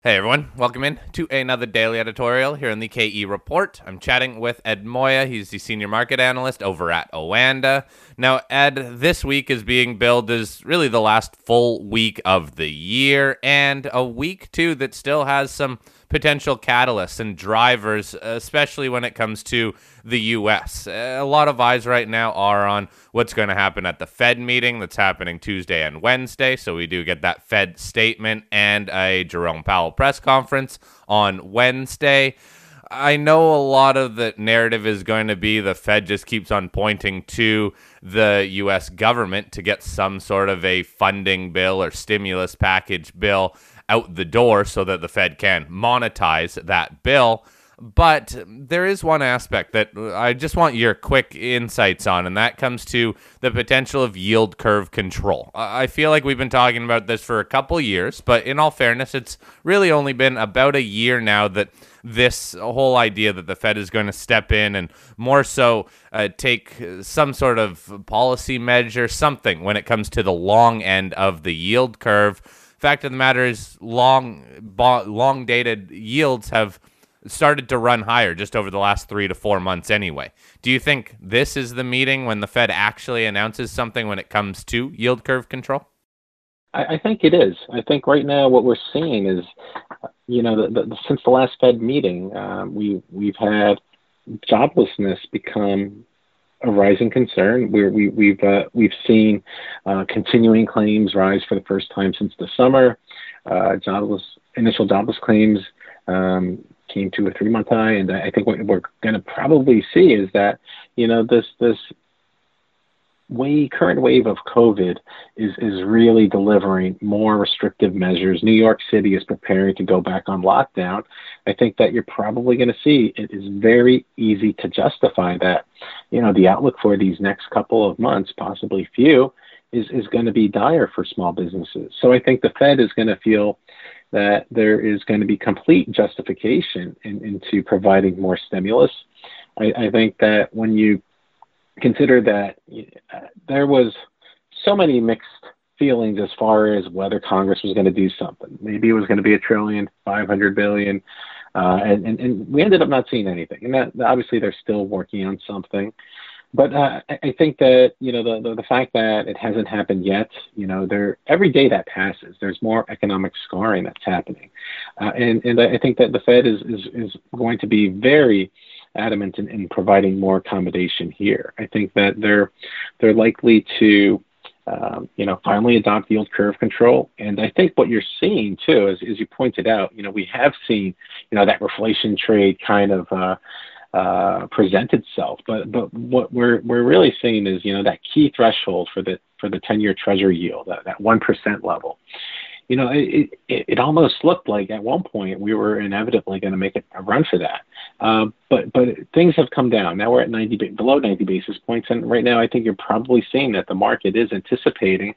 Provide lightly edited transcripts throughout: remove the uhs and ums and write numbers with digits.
Hey everyone, welcome in to another daily editorial here in the KE Report. I'm chatting with Ed Moya. He's the senior market analyst over at Oanda. Now, Ed, this week is being billed as really the last full week of the year, and a week too that still has some potential catalysts and drivers, especially when it comes to the U.S. A lot of eyes right now are on what's going to happen at the Fed meeting that's happening Tuesday and Wednesday. So we do get that Fed statement and a Jerome Powell press conference on Wednesday. I know a lot of the narrative is going to be the Fed just keeps on pointing to the U.S. government to get some sort of a funding bill or stimulus package bill out the door so that the Fed can monetize that bill. But there is one aspect that I just want your quick insights on, and that comes to the potential of yield curve control. I feel like we've been talking about this for a couple years, but in all fairness, it's really only been about a year now that this whole idea that the Fed is going to step in and more so take some sort of policy measure, something when it comes to the long end of the yield curve. Fact of the matter is long dated yields have started to run higher just over the last 3 to 4 months anyway. Do you think this is the meeting when the Fed actually announces something when it comes to yield curve control? I think it is. I think right now what we're seeing is, since the last Fed meeting, we've had joblessness become a rising concern. We've seen continuing claims rise for the first time since the summer. Initial jobless claims came to a 3-month high, and I think what we're going to probably see is that this current wave of COVID is really delivering more restrictive measures. New York City is preparing to go back on lockdown. I think that you're probably going to see it is very easy to justify that, the outlook for these next couple of months, possibly few, is going to be dire for small businesses. So I think the Fed is going to feel that there is going to be complete justification into providing more stimulus. I think that when you consider that there was so many mixed feelings as far as whether Congress was going to do something. Maybe it was going to be $1 trillion, $500 billion, and we ended up not seeing anything. And that obviously they're still working on something. But I think that the fact that it hasn't happened yet, every day that passes, there's more economic scarring that's happening, and I think that the Fed is going to be very adamant in providing more accommodation here. I think that they're likely to finally adopt yield curve control, and I think what you're seeing too, as you pointed out, we have seen that reflation trade kind of present itself. But what we're really seeing is that key threshold for the 10-year Treasury yield, that 1% level. It almost looked like at one point we were inevitably going to make a run for that. But things have come down. Now we're at below 90 basis points, and right now I think you're probably seeing that the market is anticipating,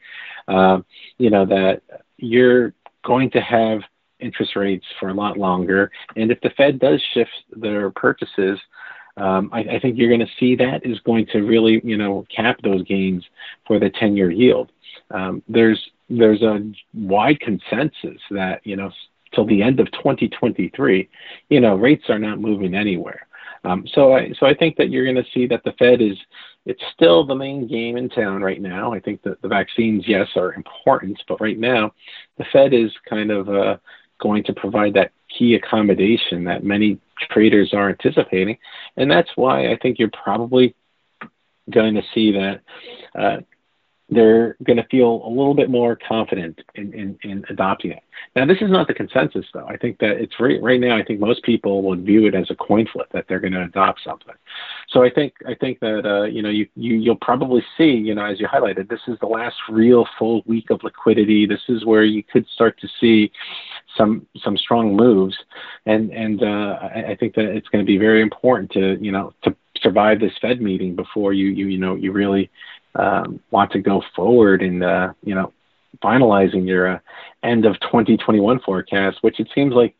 that you're going to have interest rates for a lot longer. And if the Fed does shift their purchases, I think you're going to see that is going to really, cap those gains for the 10-year yield. There's a wide consensus that, till the end of 2023, rates are not moving anywhere. So I think that you're going to see that the Fed it's still the main game in town right now. I think that the vaccines, yes, are important, but right now the Fed is kind of going to provide that key accommodation that many traders are anticipating. And that's why I think you're probably going to see that they're going to feel a little bit more confident in adopting it. Now, this is not the consensus, though. I think that it's right now, I think most people would view it as a coin flip that they're going to adopt something. So I think that, you'll probably see, as you highlighted, this is the last real full week of liquidity. This is where you could start to see some strong moves. And I think that it's going to be very important to survive this Fed meeting before you really want to go forward in finalizing your end of 2021 forecast, which it seems like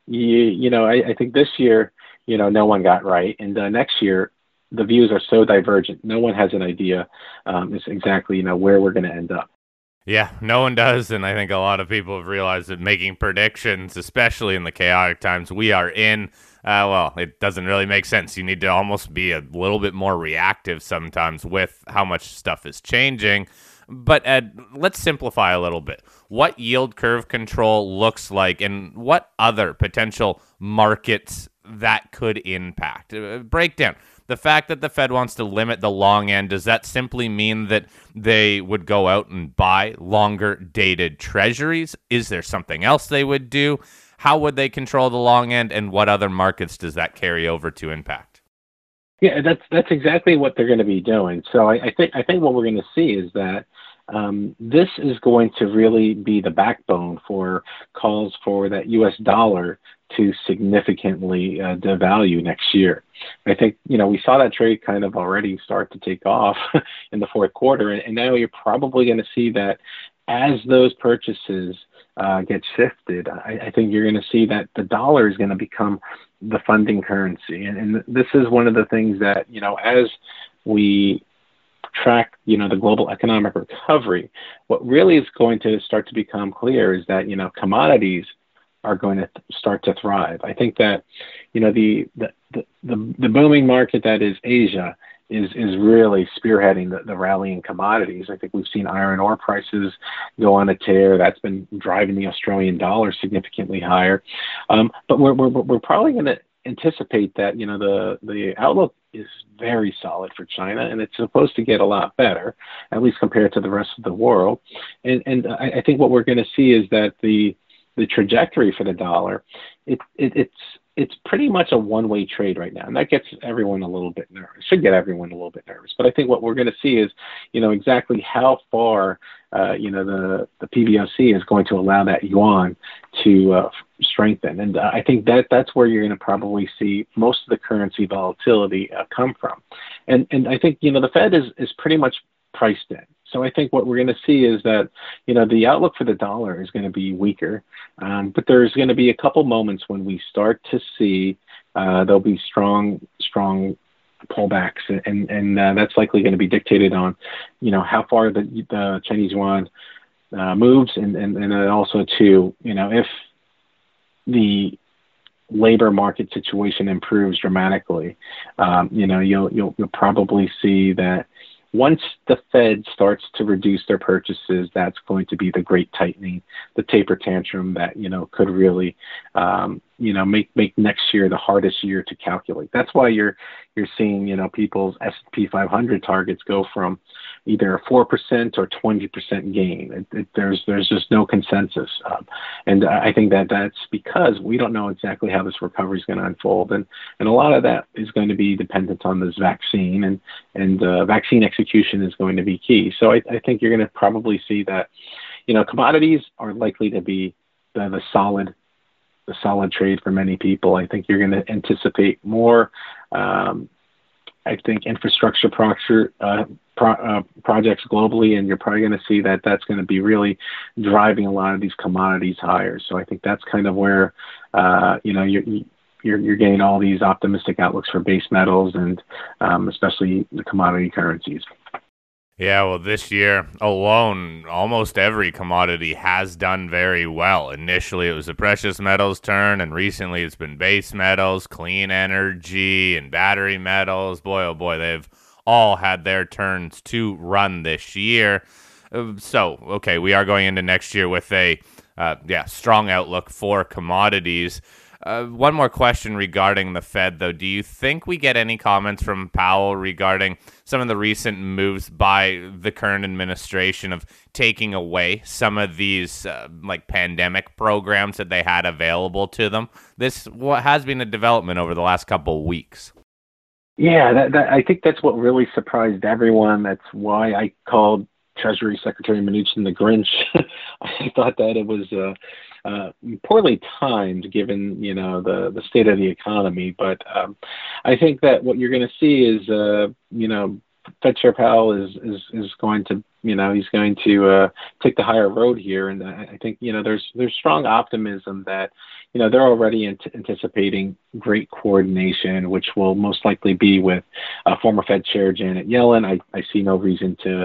I think this year no one got right, and next year the views are so divergent, no one has an idea exactly where we're going to end up. Yeah, no one does. And I think a lot of people have realized that making predictions, especially in the chaotic times we are in, well, it doesn't really make sense. You need to almost be a little bit more reactive sometimes with how much stuff is changing. But Ed, let's simplify a little bit. What yield curve control looks like and what other potential markets that could impact. Breakdown. The fact that the Fed wants to limit the long end, does that simply mean that they would go out and buy longer dated treasuries? Is there something else they would do? How would they control the long end, and what other markets does that carry over to impact? Yeah, that's exactly what they're going to be doing. So I think what we're going to see is that this is going to really be the backbone for calls for that U.S. dollar to significantly devalue next year. I think we saw that trade kind of already start to take off in the fourth quarter, and now you're probably going to see that as those purchases get shifted. I think you're going to see that the dollar is going to become the funding currency, and this is one of the things that as we track, the global economic recovery, what really is going to start to become clear is that, commodities are going to start to thrive. I think that, the booming market that is Asia is really spearheading the rally in commodities. I think we've seen iron ore prices go on a tear. That's been driving the Australian dollar significantly higher. But we're probably going to anticipate that the outlook is very solid for China, and it's supposed to get a lot better, at least compared to the rest of the world. And I think what we're going to see is that the trajectory for the dollar, it's pretty much a one-way trade right now, and that gets everyone a little bit nervous. Should get everyone a little bit nervous. But I think what we're going to see is, exactly how far, the PBOC is going to allow that yuan to strengthen, and I think that's where you're going to probably see most of the currency volatility come from, and I think the Fed is pretty much priced in. So I think what we're going to see is that, the outlook for the dollar is going to be weaker, but there's going to be a couple moments when we start to see there'll be strong pullbacks, and that's likely going to be dictated on, how far the Chinese yuan moves, and then also too, if the labor market situation improves dramatically, you'll probably see that once the Fed starts to reduce their purchases, that's going to be the great tightening, the taper tantrum that could really make next year the hardest year to calculate. That's why you're seeing people's S&P 500 targets go from either a 4% or 20% gain. There's just no consensus, and I think that's because we don't know exactly how this recovery is going to unfold, and a lot of that is going to be dependent on this vaccine, and vaccine execution is going to be key. So I think you're going to probably see that commodities are likely to be the solid trade for many people. I think you're going to anticipate more. I think infrastructure projects globally, and you're probably going to see that that's going to be really driving a lot of these commodities higher. So I think that's kind of where you're getting all these optimistic outlooks for base metals and especially the commodity currencies. Yeah, well, this year alone, almost every commodity has done very well. Initially, it was the precious metals turn, and recently it's been base metals, clean energy, and battery metals. Boy, oh boy, they've all had their turns to run this year. So, okay, we are going into next year with a strong outlook for commodities. One more question regarding the Fed, though. Do you think we get any comments from Powell regarding some of the recent moves by the current administration of taking away some of these pandemic programs that they had available to them? This has been a development over the last couple of weeks. Yeah, I think that's what really surprised everyone. That's why I called Treasury Secretary Mnuchin the Grinch. I thought that it was poorly timed given the state of the economy, but I think that what you're going to see is Fed Chair Powell is going to he's going to take the higher road here, and I think there's strong optimism that they're already anticipating great coordination, which will most likely be with former Fed Chair Janet Yellen. I see no reason to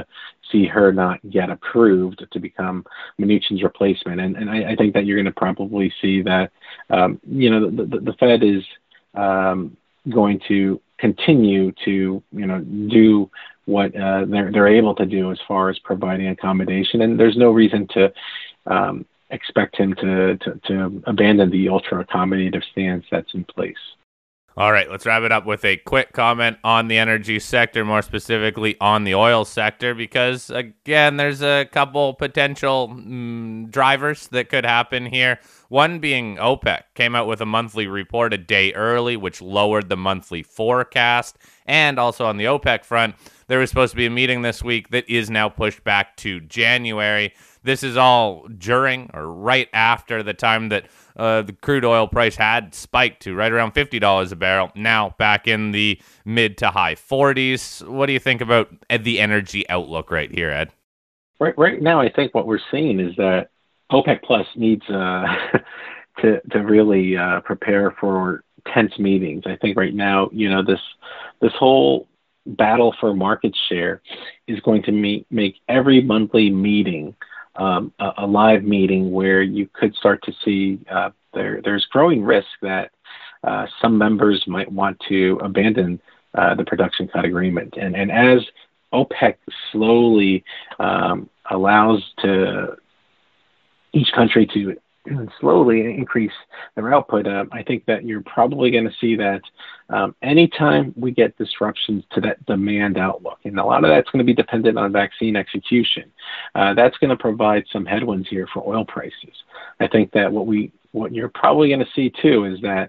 see her not get approved to become Mnuchin's replacement. And I think that you're going to probably see that, the Fed is going to continue to, do what they're able to do as far as providing accommodation. And there's no reason to expect him to abandon the ultra accommodative stance that's in place. All right, let's wrap it up with a quick comment on the energy sector, more specifically on the oil sector, because, again, there's a couple potential drivers that could happen here. One being OPEC came out with a monthly report a day early, which lowered the monthly forecast. And also on the OPEC front, there was supposed to be a meeting this week that is now pushed back to January. This is all during or right after the time that the crude oil price had spiked to right around $50 a barrel, now back in the mid to high 40s. What do you think about the energy outlook right here, Ed? Right now, I think what we're seeing is that OPEC Plus needs to really prepare for tense meetings. I think right now, this whole battle for market share is going to make every monthly meeting a live meeting where you could start to see there's growing risk that some members might want to abandon the production cut agreement. And as OPEC slowly allows to each country to slowly increase their output, I think that you're probably going to see that anytime we get disruptions to that demand outlook, and a lot of that's going to be dependent on vaccine execution, that's going to provide some headwinds here for oil prices. I think that what you're probably going to see too is that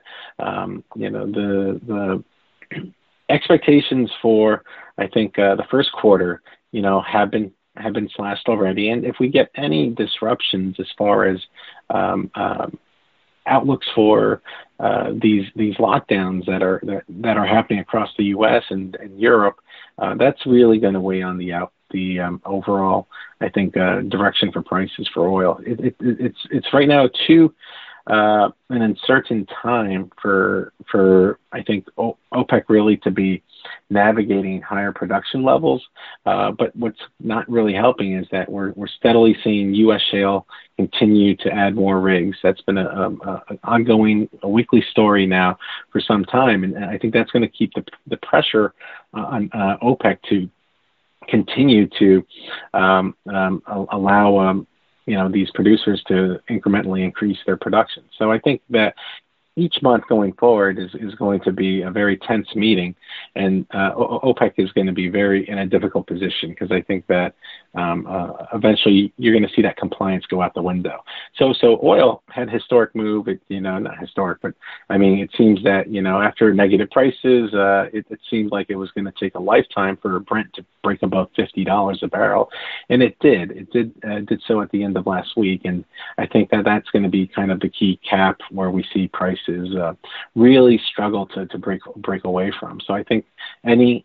the expectations for, I think, the first quarter, have been slashed already. And if we get any disruptions as far as outlooks for these lockdowns that are happening across the U.S. and Europe, that's really going to weigh on the overall, I think, direction for prices for oil. It's right now an uncertain time for I think OPEC really to be navigating higher production levels. But what's not really helping is that we're steadily seeing U.S. shale continue to add more rigs. That's been an ongoing, a weekly story now for some time, and I think that's going to keep the pressure on OPEC to continue to allow these producers to incrementally increase their production. So I think that each month going forward is going to be a very tense meeting, and OPEC is going to be very in a difficult position because I think that eventually you're going to see that compliance go out the window. So oil had historic move, not historic, but I mean, it seems that, after negative prices, it seemed like it was going to take a lifetime for Brent to break above $50 a barrel. And it did. It did so at the end of last week. And I think that that's going to be kind of the key cap where we see prices really struggle to break away from. So I think any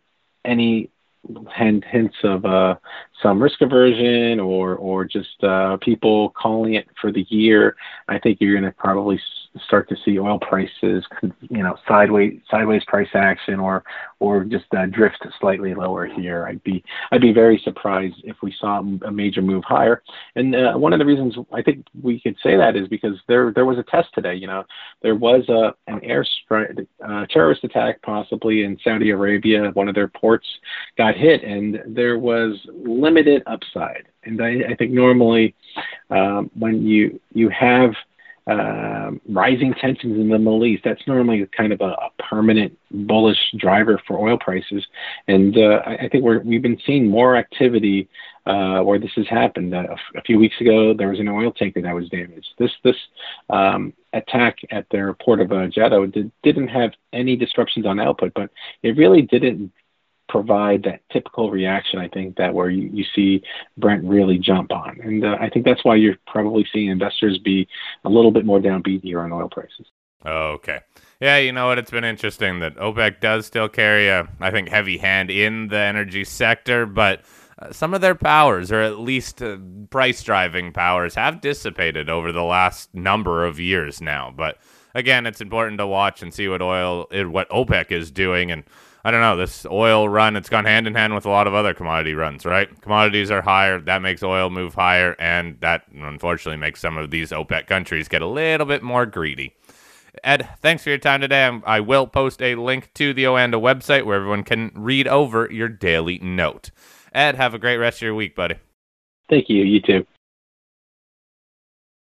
hints of some risk aversion or just people calling it for the year, I think you're going to probably start to see oil prices, sideways price action or just drift slightly lower here. I'd be very surprised if we saw a major move higher. And one of the reasons I think we could say that is because there was a test today. There was an airstrike, terrorist attack possibly in Saudi Arabia. One of their ports got hit, and there was limited upside. And I think normally when you have rising tensions in the Middle East, that's normally kind of a permanent bullish driver for oil prices. And I think we've been seeing more activity where this has happened. A few weeks ago, there was an oil tanker that was damaged. This attack at their port of Jeddah didn't have any disruptions on output, but it really didn't provide that typical reaction, I think, that where you see Brent really jump on. And I think that's why you're probably seeing investors be a little bit more downbeat here on oil prices. Okay. Yeah, you know what? It's been interesting that OPEC does still carry a, I think, heavy hand in the energy sector, but some of their powers, or at least price-driving powers, have dissipated over the last number of years now. But again, it's important to watch and see what OPEC is doing. And I don't know, this oil run, it's gone hand in hand with a lot of other commodity runs, right? Commodities are higher, that makes oil move higher, and that unfortunately makes some of these OPEC countries get a little bit more greedy. Ed, thanks for your time today. I will post a link to the Oanda website where everyone can read over your daily note. Ed, have a great rest of your week, buddy. Thank you. You too.